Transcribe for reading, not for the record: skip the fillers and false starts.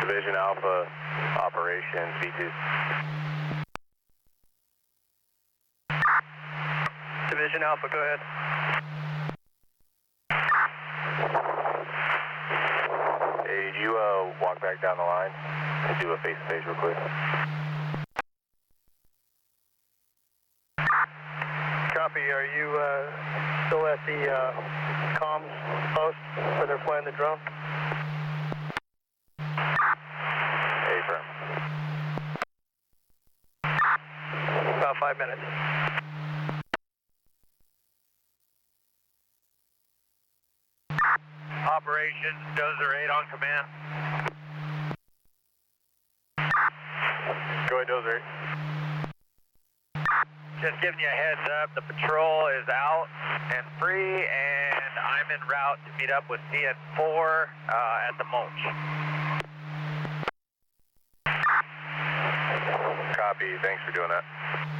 Division Alpha, operations V2. Division Alpha, go ahead. Hey, did you walk back down the line and do a face-to-face real quick? Copy. Are you still at the comms post where they're flying the drone? Hey, firm. About 5 minutes. Operations, Dozer 8 on command. Go ahead, Dozer 8. Just giving you a heads up, the patrol is out and free, and I'm en route to meet up with CN4 at the mulch. Copy, thanks for doing that.